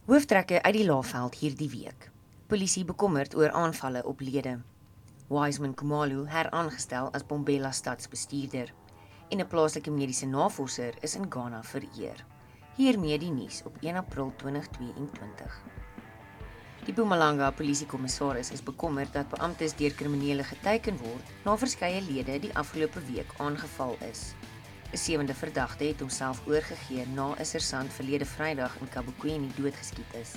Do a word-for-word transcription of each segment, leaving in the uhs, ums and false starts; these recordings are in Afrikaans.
Hooftrekke uit die Laagveld hierdie week. Polisie bekommerd oor aanvalle op lede. Wiseman Khumalo heraangestel as Bombela stadsbestuurder. En 'n plaaslike mediese navorser is in Ghana vereer. Hiermee die nuus op een April tweeduisend tweeëntwintig. Die Mpumalanga polisiekommissaris is bekommerd dat beamptes deur kriminele geteiken word na verskeie lede die afgelope week aangeval is. 'n Sewende verdagte het homself oorgegee na 'n sersant verlede Vrydag in Kabokweni doodgeskiet is.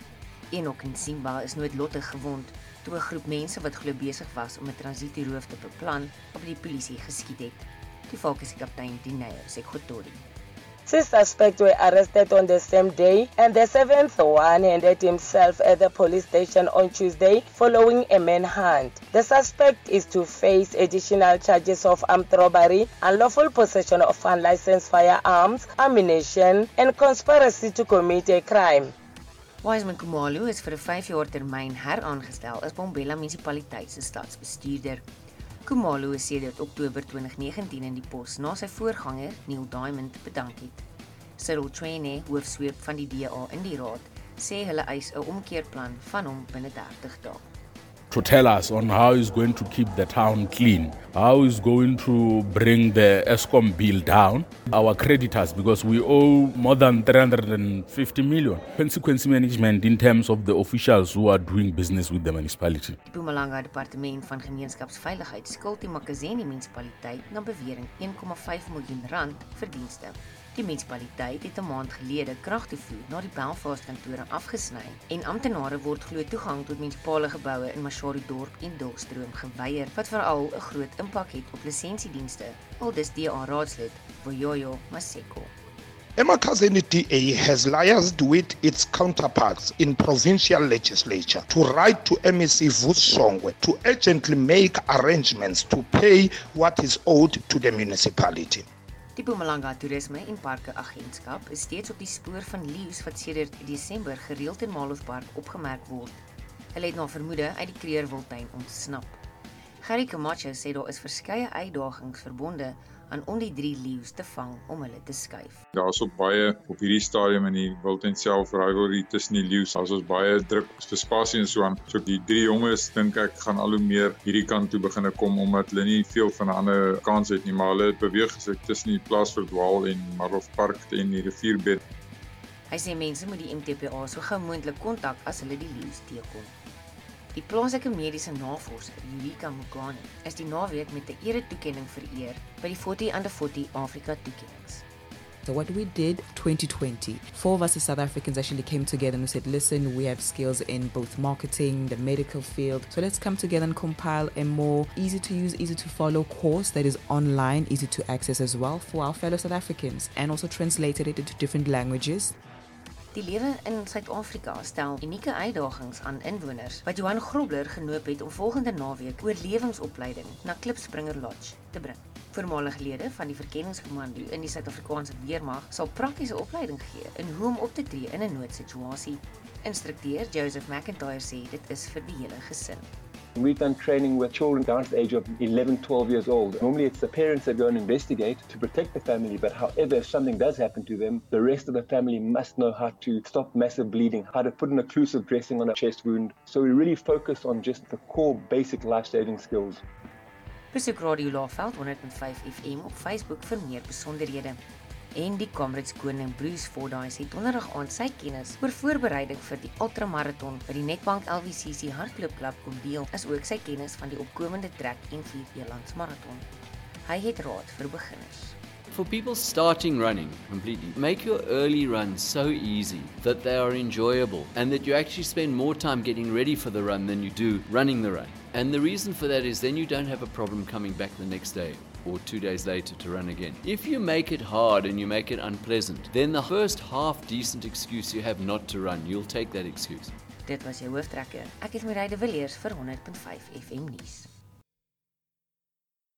Enoch Nsimba is noodlottig gewond toe 'n groep mense wat glo besig was om 'n transietroof te beplan op die polisie geskiet het. Die Volkskaptein Dineo Sekhotori. Six suspects were arrested on the same day, and the seventh one handed himself at the police station on Tuesday following a manhunt. The suspect is to face additional charges of armed robbery, unlawful possession of unlicensed firearms, ammunition, and conspiracy to commit a crime. Wiseman Khumalo is vir 'n vyf jaar termyn heraangestel as Bombela munisipaliteit se stadsbestuurder. Khumalo is sedert Oktober tweeduisend negentien in die pos na sy voorganger, Neil Diamond, bedank het. Cyril Twene, hoofsweep van die D A in die raad, sê hulle eis 'n omkeerplan van hom binne dertig dae. To tell us on how he's going to keep the town clean, how he's going to bring the Eskom bill down, our creditors, because we owe more than three hundred fifty million. Consequence management in terms of the officials who are doing business with the municipality. Die Mpumalanga Departement van Gemeenskapsveiligheid skuld die Makazeni munisipaliteit na bewering een komma vyf miljoen rand vir dienste. Die munisipaliteit het 'n maand gelede kragtoevoer na die Belfast kantore afgesny en amptenare word glo toegang tot munisipale geboue in Mashari dorp en Dulstroom geweier, wat veral 'n groot impak het op lisensiedienste, aldus D A raadslid Boyoyo Maseko. Emakazeni D A has liaised with its counterparts in provincial legislature to write to M E C Vutsongwe to urgently make arrangements to pay what is owed to the municipality. Die Mpumalanga Toerisme en Parke Agentskap is steeds op die spoor van leeu's wat sedert Desember gereeld in Malospark opgemerk word. Hulle het na vermoede uit die Kreerwiltuin ontsnap. Gary Camacho sê daar is verskeie uitdagings verbonde aan om die drie leeu's te vang om hulle te skuif. Daar is op baie op hierdie stadium in die wildtuin self rivalry tussen die leeu's. Daar is baie druk vir spasie en so aan. So die drie jonges dink ek gaan al hoe meer hierdie kant toe begin kom omdat hulle nie veel van 'n ander kans het nie, maar hulle beweeg gesê tussen die plaas verdwaal en Marlofpark en die rivierbed. Hy sê mense moet die M T P A so gou moontlik kontak as hulle die leeu's teekom. Die plaaslike mediese navorser, Yulika Mugane, is die naweek met 'n ere-toekenning vereer by die forty under forty Afrika toekennings. So what we did twenty twenty, four of us as South Africans actually came together and we said, listen, we have skills in both marketing, the medical field, so let's come together and compile a more easy to use, easy to follow course that is online, easy to access as well for our fellow South Africans, and also translated it into different languages. Die lewe in Suid-Afrika stel unieke uitdagings aan inwoners, wat Johan Grobler genoop het om volgende naweek oorlewingsopleiding na Klipspringer Lodge te bring. Voormalige lede van die verkenningskommando in die Suid-Afrikaanse weermag sal praktiese opleiding gee in hoe om op te tree in 'n noodsituasie. Instrukteur Joseph McIntyre sê dit is vir die hele gesin. We've done training with children down to the age of eleven, twelve years old. Normally it's the parents that go and investigate to protect the family, but however, if something does happen to them, the rest of the family must know how to stop massive bleeding, how to put an occlusive dressing on a chest wound. So we really focus on just the core basic life-saving skills. Besoek Radio Laagveld honderd komma vyf F M op Facebook vir meer besonderhede. En die Comrades koning Bruce Fordyce het donderdag aand sy kennis oor voorbereiding vir die ultramarathon by die Nedbank L V C C hardloopklub kom deel, as ook sy kennis van die opkomende trek en vier elands marathon. Hy het raad vir beginners. For people starting running completely, make your early runs so easy that they are enjoyable and that you actually spend more time getting ready for the run than you do running the run. And the reason for that is then you don't have a problem coming back the next day or two days later to run again. If you make it hard and you make it unpleasant, then the first half decent excuse you have not to run, you'll take that excuse. Dit was jou hooftrekker. Ek is Mireille de Villiers vir honderd komma vyf F M nuus.